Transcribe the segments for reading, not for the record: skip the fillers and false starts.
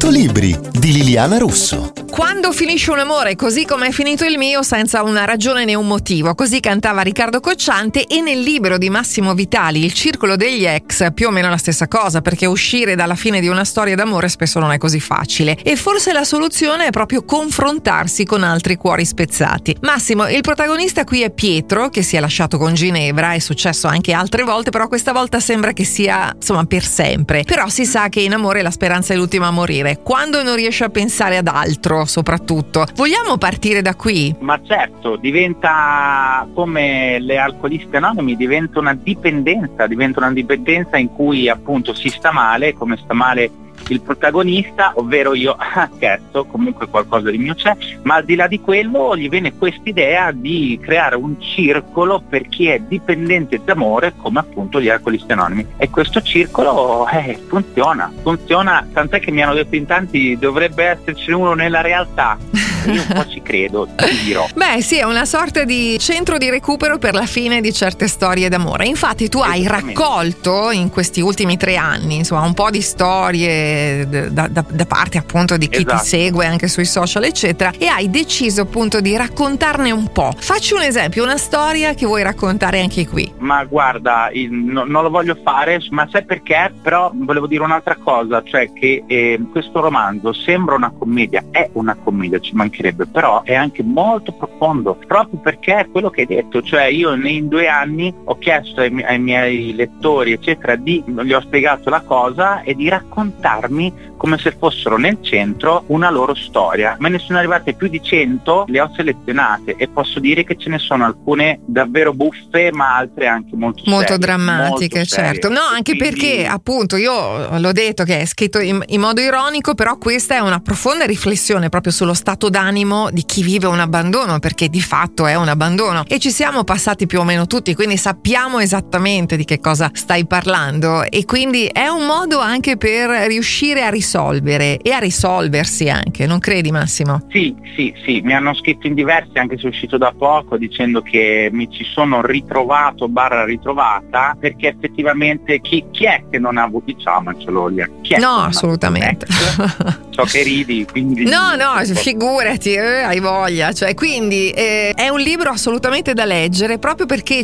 100 libri di Liliana Russo. Quando finisce un amore così come è finito il mio, senza una ragione né un motivo, così cantava Riccardo Cocciante, e nel libro di Massimo Vitali, Il circolo degli ex, più o meno la stessa cosa, perché uscire dalla fine di una storia d'amore spesso non è così facile, e forse la soluzione è proprio confrontarsi con altri cuori spezzati. Massimo, il protagonista qui è Pietro, che si è lasciato con Ginevra, è successo anche altre volte, però questa volta sembra che sia, insomma, per sempre. Però si sa che in amore la speranza è l'ultima a morire, quando non riesce a pensare ad altro, soprattutto. Vogliamo partire da qui? Ma certo, diventa come le alcolisti anonimi, diventa una dipendenza in cui appunto si sta male, come sta male il protagonista, ovvero io, scherzo, comunque qualcosa di mio c'è, ma al di là di quello gli viene quest'idea di creare un circolo per chi è dipendente d'amore, come appunto gli alcolisti anonimi, e questo circolo funziona, tant'è che mi hanno detto in tanti dovrebbe esserci uno nella realtà. Io un po' ci credo, ti dirò. Beh sì, è una sorta di centro di recupero per la fine di certe storie d'amore. Infatti tu hai raccolto in questi ultimi 3 anni, insomma, un po' di storie da parte appunto di chi ti segue anche sui social eccetera, e hai deciso appunto di raccontarne un po'. Facci un esempio, una storia che vuoi raccontare anche qui. Ma guarda, non lo voglio fare, ma sai perché? Però volevo dire un'altra cosa, cioè che questo romanzo sembra una commedia, è una commedia, ci mancherebbe, però è anche molto profondo, proprio perché è quello che hai detto, cioè io in 2 anni ho chiesto ai miei lettori eccetera, gli ho spiegato la cosa e di raccontarmi come se fossero nel centro una loro storia. Me ne sono arrivate più di 100, le ho selezionate e posso dire che ce ne sono alcune davvero buffe, ma altre anche molto serie, drammatiche, molto serie. certo. No, anche perché appunto io l'ho detto che è scritto in modo ironico, però questa è una profonda riflessione proprio sullo stato d'animo di chi vive un abbandono, perché di fatto è un abbandono e ci siamo passati più o meno tutti, quindi sappiamo esattamente di che cosa stai parlando, e quindi è un modo anche per riuscire a risolvere e a risolversi anche, non credi Massimo? Sì, mi hanno scritto in diversi, anche se è uscito da poco, dicendo che mi ci sono ritrovato ritrovata, perché effettivamente chi è che non ha avuto, diciamocelo, chi è? No, assolutamente. So che ridi, quindi no, figurati, hai voglia, cioè quindi è un libro assolutamente da leggere, proprio perché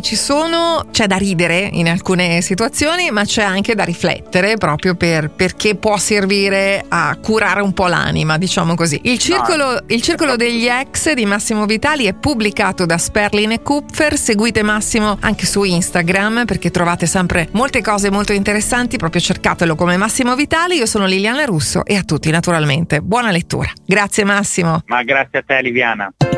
c'è da ridere in alcune situazioni, ma c'è anche da riflettere, proprio perché può servire a curare un po' l'anima, diciamo così. Il circolo degli ex di Massimo Vitali è pubblicato da Sperling e Kupfer. Seguite Massimo anche su Instagram, perché trovate sempre molte cose molto interessanti, proprio cercatelo come Massimo Vitali. Io sono Liliana Russo e a tutti naturalmente buona lettura. Grazie Massimo. Ma grazie a te Liviana.